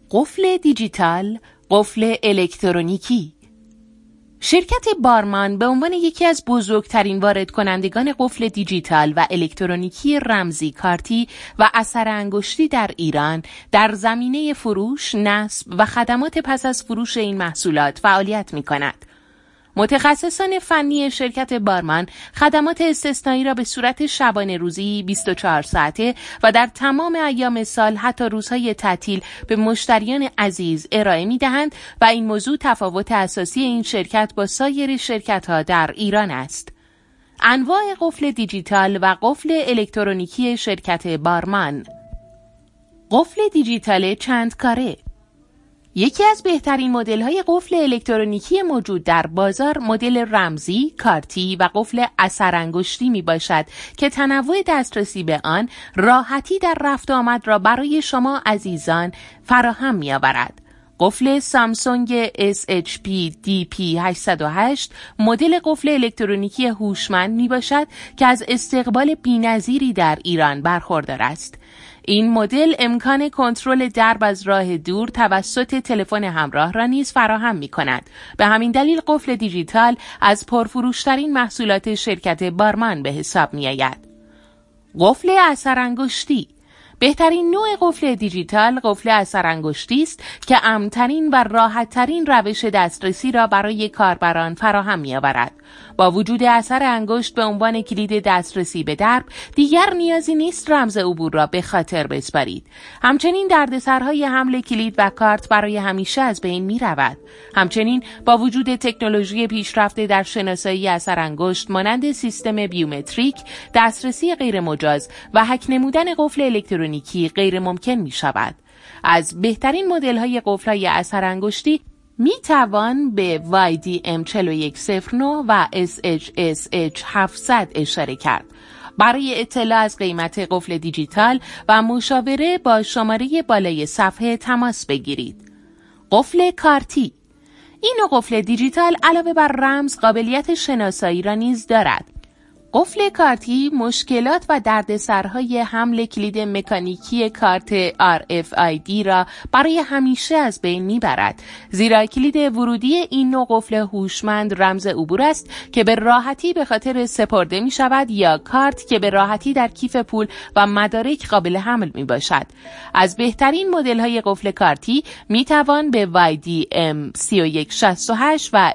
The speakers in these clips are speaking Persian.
قفل دیجیتال، قفل الکترونیکی. شرکت بارمان به عنوان یکی از بزرگترین وارد کنندگان قفل دیجیتال و الکترونیکی رمزی کارتی و اثر انگشتی در ایران در زمینه فروش، نصب و خدمات پس از فروش این محصولات فعالیت می‌کند. متخصصان فنی شرکت بارمان خدمات استثنایی را به صورت شبانه روزی 24 ساعته و در تمام ایام سال حتی روزهای تعطیل به مشتریان عزیز ارائه می‌دهند و این موضوع تفاوت اساسی این شرکت با سایر شرکت‌ها در ایران است. انواع قفل دیجیتال و قفل الکترونیکی شرکت بارمان. قفل دیجیتال چند کاره. یکی از بهترین مدل‌های قفل الکترونیکی موجود در بازار مدل رمزی، کارتی و قفل اثر انگشتی میباشد که تنوع دسترسی به آن راحتی در رفت و آمد را برای شما عزیزان فراهم می‌آورد. قفل سامسونگ SHP DP808 مدل قفل الکترونیکی هوشمند میباشد که از استقبال بی‌نظیری در ایران برخوردار است. این مدل امکان کنترل درب از راه دور توسط تلفن همراه را نیز فراهم می‌کند. به همین دلیل قفل دیجیتال از پرفروش‌ترین محصولات شرکت بارمان به حساب می‌آید. قفل اثر انگشتی. بهترین نوع قفل دیجیتال قفل اثر انگشتی است که امن‌ترین و راحت‌ترین روش دسترسی را برای کاربران فراهم می‌آورد. با وجود اثر انگشت به عنوان کلید دسترسی به درب، دیگر نیازی نیست رمز عبور را به خاطر بسپارید. همچنین دردسرهای حمل کلید و کارت برای همیشه از بین می‌رود. همچنین با وجود تکنولوژی پیشرفته در شناسایی اثر انگشت مانند سیستم بیومتریک، دسترسی غیرمجاز و هک نمودن قفل الکترونیکی غیر ممکن می شود. از بهترین مدل‌های قفل‌های اثر انگشتی می توان به YDM4109 و SHSH700 اشاره کرد. برای اطلاع از قیمت قفل دیجیتال و مشاوره با شماره بالای صفحه تماس بگیرید. قفل کارتی. این نوع قفل دیجیتال علاوه بر رمز قابلیت شناسایی را نیز دارد. قفل کارتی مشکلات و دردسرهای حمل کلید مکانیکی کارت RFID را برای همیشه از بین میبرد، زیرا کلید ورودی این نوع قفل هوشمند رمز عبور است که به راحتی به خاطر سپرده می شود یا کارت که به راحتی در کیف پول و مدارک قابل حمل می باشد. از بهترین مدل های قفل کارتی می توان به YDM3168 و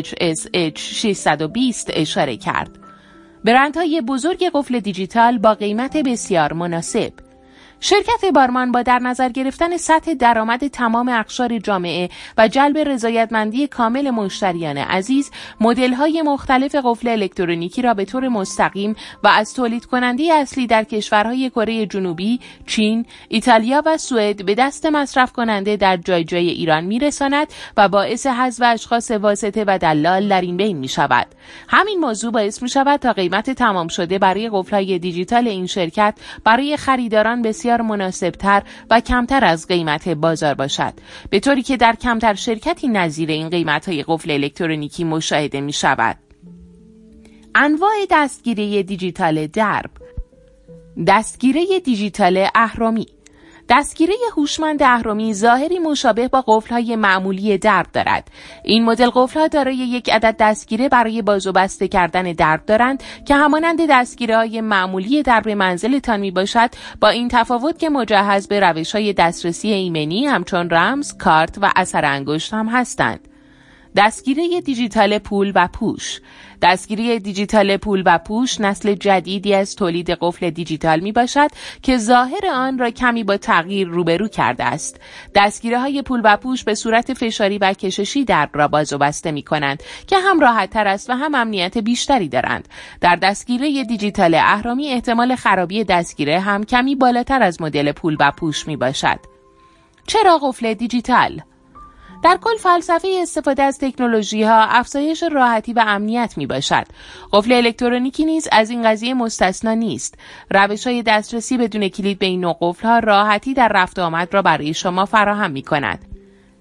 SHSH620 اشاره کرد. برندهای بزرگ قفل دیجیتال با قیمت بسیار مناسب. شرکت بارمان با در نظر گرفتن سطح درآمد تمام اقشار جامعه و جلب رضایتمندی کامل مشتریان عزیز، مدل‌های مختلف قفل الکترونیکی را به طور مستقیم و از تولید کننده اصلی در کشورهای کره جنوبی، چین، ایتالیا و سوئد به دست مصرف کننده در جای جای ایران میرساند و باعث حذف اشخاص واسطه و دلال در این بین میشود. همین موضوع باعث میشود تا قیمت تمام شده برای قفل‌های دیجیتال این شرکت برای خریداران بسیار مناسبتر و کمتر از قیمت بازار باشد، به طوری که در کمتر شرکتی نظیر این قیمت‌های قفل الکترونیکی مشاهده می شود. انواع دستگیره دیجیتال درب. دستگیره دیجیتال اهرمی. دستگیره هوشمند اهرمی ظاهری مشابه با قفل‌های معمولی درب دارد. این مدل قفل‌ها دارای یک عدد دستگیره برای باز و بسته کردن درب دارند که همانند دستگیره‌های معمولی درب منزلتان میباشد، با این تفاوت که مجهز به روش‌های دسترسی ایمنی همچون رمز، کارت و اثر انگشت هم هستند. دستگیره دیجیتال پول و پوش. دستگیری دیجیتال پول و پوش نسل جدیدی از تولید قفل دیجیتال می باشد که ظاهر آن را کمی با تغییر روبرو کرده است. دستگیری‌های پول و پوش به صورت فشاری و کششی درب را باز و بسته می کنند که هم راحت تر است و هم امنیت بیشتری دارند. در دستگیری دیجیتال اهرمی احتمال خرابی دستگیره هم کمی بالاتر از مدل پول و پوش می باشد. چرا قفل دیجیتال؟ در کل فلسفه استفاده از تکنولوژی‌ها افزایش راحتی و امنیت میباشد. قفل الکترونیکی نیز از این قضیه مستثنا نیست. روش‌های دسترسی بدون کلید به این نوع قفل‌ها راحتی در رفت و آمد را برای شما فراهم می‌کند.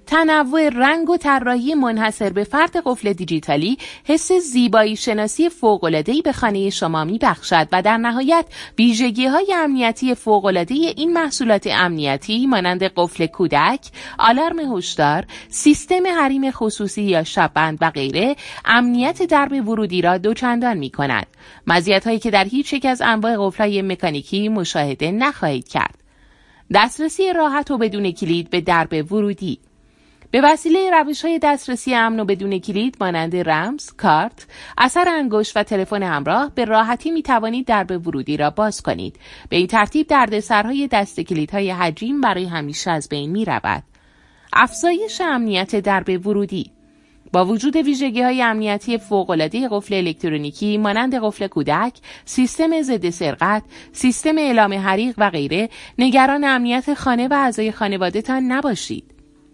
تنوع رنگ و طراحی منحصر به فرد قفل دیجیتالی حس زیبایی شناسی فوق‌العاده‌ای به خانه شما می‌بخشد و در نهایت ویژگی‌های امنیتی فوق‌العاده این محصولات امنیتی مانند قفل کودک، آلارم هشدار، سیستم حریم خصوصی یا شب‌بند و غیره امنیت درب ورودی را دوچندان می‌کند. مزیت‌هایی که در هیچ یک از انواع قفل‌های مکانیکی مشاهده نخواهید کرد. دسترسی راحت و بدون کلید به درب ورودی به وسیله روش‌های دسترسی امن و بدون کلید مانند رمز، کارت، اثر انگشت و تلفن همراه به راحتی می‌توانید درب ورودی را باز کنید. به این ترتیب دردسرهای دست کلیدهای حجیم برای همیشه از بین می‌رود. افزایش امنیت درب ورودی با وجود ویژگی‌های امنیتی فوق‌العاده قفل الکترونیکی مانند قفل کودک، سیستم ضد سرقت، سیستم اعلام حریق و غیره، نگران امنیت خانه و اعضای خانواده‌تان نباشید.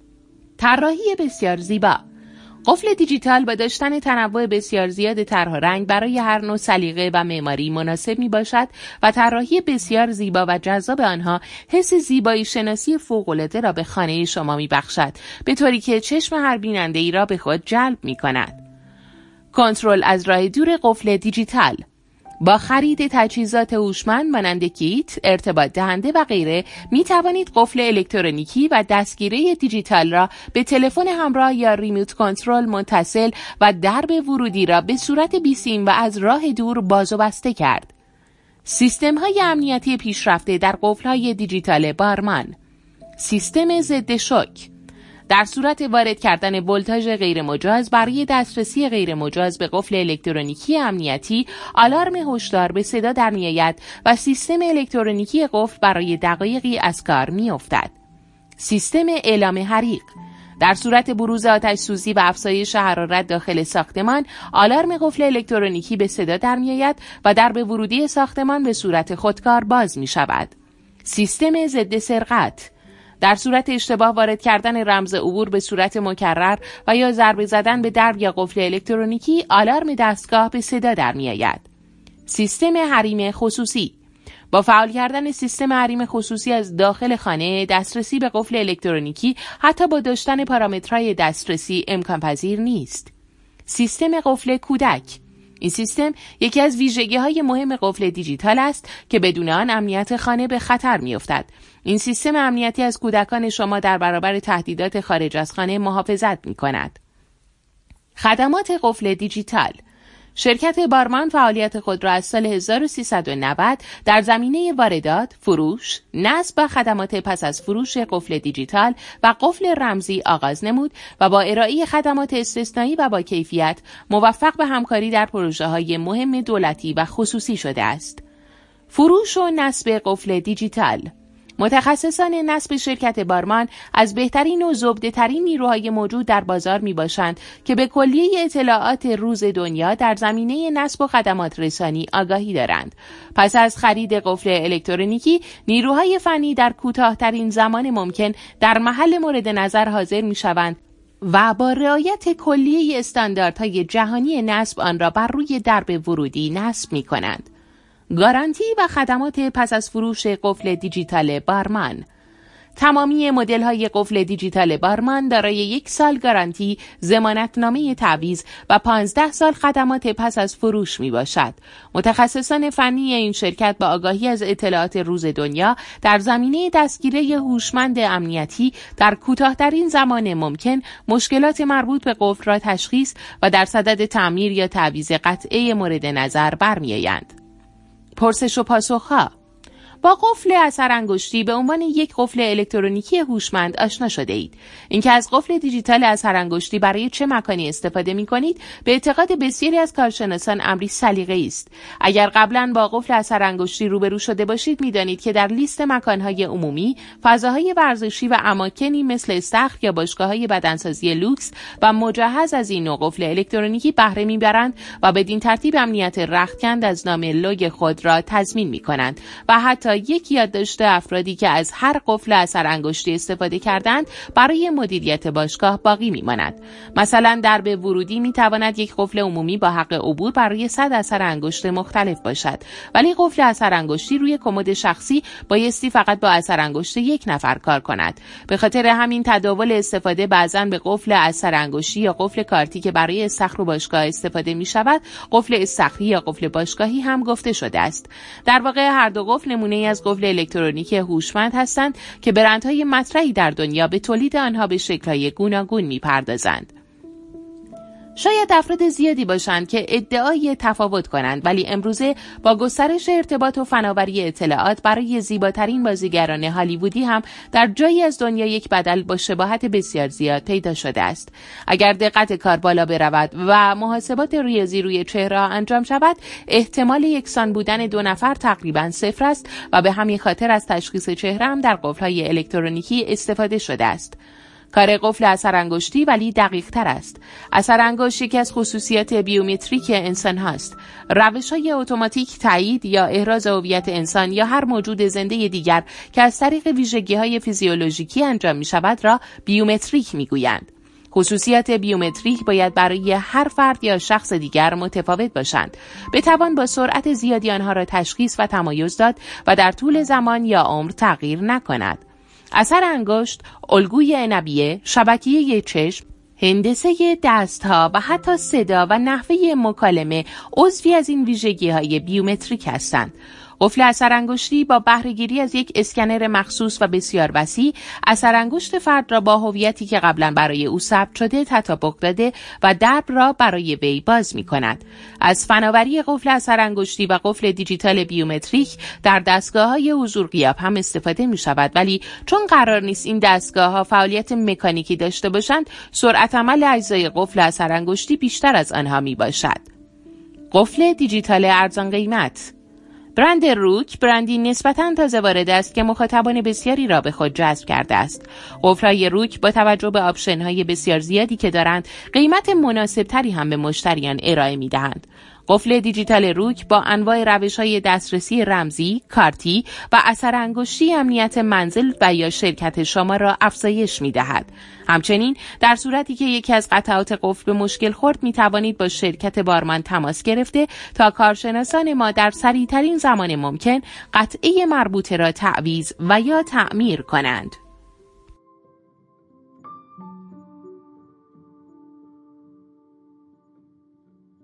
طراحی بسیار زیبا قفل دیجیتال با داشتن تنوع بسیار زیاد طرح و رنگ برای هر نوع سلیقه و معماری مناسب می باشد و طراحی بسیار زیبا و جذاب آنها حس زیبایی شناسی فوق‌العاده را به خانه شما می بخشد، به طوری که چشم هر بیننده ای را به خود جلب می کند. کنترل از راه دور قفل دیجیتال با خرید تجهیزات هوشمند مانند کیت، ارتباط دهنده و غیره می توانید قفل الکترونیکی و دستگیره دیجیتال را به تلفن همراه یا ریموت کنترل متصل و درب ورودی را به صورت بی‌سیم و از راه دور باز و بسته کرد. سیستم های امنیتی پیشرفته در قفل های دیجیتال بارمان. سیستم ضد شوک در صورت وارد کردن ولتاژ غیر مجاز برای دسترسی غیر مجاز به قفل الکترونیکی امنیتی، آلارم هشدار به صدا در می‌آید و سیستم الکترونیکی قفل برای دقایقی از کار می‌افتد. سیستم اعلام حریق در صورت بروز آتش سوزی و افزایش حرارت داخل ساختمان، آلارم قفل الکترونیکی به صدا در می‌آید و درب ورودی ساختمان به صورت خودکار باز می‌شود. سیستم ضد سرقت در صورت اشتباه وارد کردن رمز عبور به صورت مکرر و یا ضربه زدن به درب یا قفل الکترونیکی، آلارم دستگاه به صدا در می‌آید. سیستم حریم خصوصی با فعال کردن سیستم حریم خصوصی از داخل خانه، دسترسی به قفل الکترونیکی حتی با داشتن پارامترهای دسترسی امکان پذیر نیست. سیستم قفل کودک این سیستم یکی از ویژگی‌های مهم قفل دیجیتال است که بدون آن امنیت خانه به خطر می‌افتد. این سیستم امنیتی از کودکان شما در برابر تهدیدات خارج از خانه محافظت می‌کند. خدمات قفل دیجیتال شرکت بارمان فعالیت خود را از سال 1390 در زمینه واردات، فروش، نصب و خدمات پس از فروش قفل دیجیتال و قفل رمزی آغاز نمود و با ارائه خدمات استثنایی و با کیفیت موفق به همکاری در پروژه‌های مهم دولتی و خصوصی شده است. فروش و نصب قفل دیجیتال متخصصان نصب شرکت بارمان از بهترین و زبده‌ترین نیروهای موجود در بازار میباشند که به کلیه اطلاعات روز دنیا در زمینه نصب و خدمات رسانی آگاهی دارند. پس از خرید قفل الکترونیکی، نیروهای فنی در کوتاه‌ترین زمان ممکن در محل مورد نظر حاضر میشوند و با رعایت کلیه استانداردهای جهانی نصب آن را بر روی درب ورودی نصب می‌کنند. گارانتی و خدمات پس از فروش قفل دیجیتال بارمان تمامی مدل‌های قفل دیجیتال بارمان دارای 1 سال گارانتی، ضمانتنامه تعویض و 15 سال خدمات پس از فروش میباشد. متخصصان فنی این شرکت با آگاهی از اطلاعات روز دنیا در زمینه دستگیری هوشمند امنیتی در کوتاه‌ترین زمان ممکن مشکلات مربوط به قفل را تشخیص و در صدد تعمیر یا تعویض قطعه مورد نظر برمی‌آیند. پرسش و پاسخ‌ها با قفل اثر انگشتی به عنوان یک قفل الکترونیکی هوشمند آشنا شده اید. اینکه از قفل دیجیتال اثر انگشتی برای چه مکانی استفاده می کنید به اعتقاد بسیاری از کارشناسان امری سلیقه‌ای است. اگر قبلا با قفل اثر انگشتی روبرو شده باشید می‌دانید که در لیست مکان‌های عمومی، فضاهای ورزشی و اماکنی مثل استخر یا باشگاه‌های بدنسازی لوکس و مجهز از این نوع قفل الکترونیکی بهره می‌برند و بدین ترتیب امنیت رختکند از نام لوگ خود را تضمین می‌کنند و حتی تا یک یادداشت افرادی که از هر قفل اثر انگشتی استفاده کردند برای مدیریت باشگاه باقی میماند. مثلا درب ورودی میتواند یک قفل عمومی با حق عبور برای 100 اثر انگشت مختلف باشد، ولی قفل اثر انگشتی روی کمد شخصی بایستی فقط با اثر انگشت یک نفر کار کند. به خاطر همین تداول استفاده بعضاً به قفل اثر انگشتی یا قفل کارتی که برای استخر و باشگاه استفاده می شود قفل استخری یا قفل باشگاهی هم گفته شده است. در واقع هر دو قفل نمونه از قفل الکترونیکی هوشمند هستند که برندهای مطرحی در دنیا به تولید آنها به شکل‌های گوناگون می‌پردازند. شاید افراد زیادی باشند که ادعای تفاوت کنند، ولی امروزه با گسترش ارتباط و فناوری اطلاعات برای زیباترین بازیگران هالیوودی هم در جایی از دنیا یک بدل با شباهت بسیار زیاد پیدا شده است. اگر دقت کار بالا برود و محاسبات ریاضی روی چهره انجام شود، احتمال یکسان بودن دو نفر تقریباً صفر است و به همین خاطر از تشخیص چهره هم در قفل‌های الکترونیکی استفاده شده است. کار قفل اثر انگشتی ولی دقیق تر است. اثر انگشت یکی از خصوصیات بیومتریک انسان هاست. روش‌های اتوماتیک تایید یا احراز هویت انسان یا هر موجود زنده دیگر که از طریق ویژگی‌های فیزیولوژیکی انجام می‌شود را بیومتریک می‌گویند. خصوصیات بیومتریک باید برای هر فرد یا شخص دیگر متفاوت باشند. بتوان با سرعت زیادی آنها را تشخیص و تمایز داد و در طول زمان یا عمر تغییر نکند. اثر انگشت، الگوی عنبیه، شبکیه چشم، هندسه دستها و حتی صدا و نحوه مکالمه عضوی از این ویژگی‌های بیومتریک هستند. قفل اثر انگشتی با بهره‌گیری از یک اسکنر مخصوص و بسیار وسیع اثر انگشت فرد را با هویتی که قبلا برای او ثبت شده تطابق داده و درب را برای وی باز می‌کند. از فناوری قفل اثر انگشتی و قفل دیجیتال بیومتریک در دستگاه‌های حضور غیاب هم استفاده می‌شود، ولی چون قرار نیست این دستگاه‌ها فعالیت مکانیکی داشته باشند، سرعت عمل اجزای قفل اثر انگشتی بیشتر از آنها می‌باشد. قفل دیجیتال ارزان قیمت. برند روک برندی نسبتاً تازه وارد است که مخاطبان بسیاری را به خود جذب کرده است. قفل‌های روک با توجه به آپشن‌های بسیار زیادی که دارند، قیمت مناسب‌تری هم به مشتریان ارائه می‌دهند. قفل دیجیتال روک با انواع روش‌های دسترسی رمزی، کارتی و اثر انگشتی امنیت منزل و یا شرکت شما را افزایش می‌دهد. همچنین در صورتی که یکی از قطعات قفل به مشکل خورد می‌توانید با شرکت بارمان تماس گرفته تا کارشناسان ما در سریع‌ترین زمان ممکن قطعه مربوطه را تعویض و یا تعمیر کنند.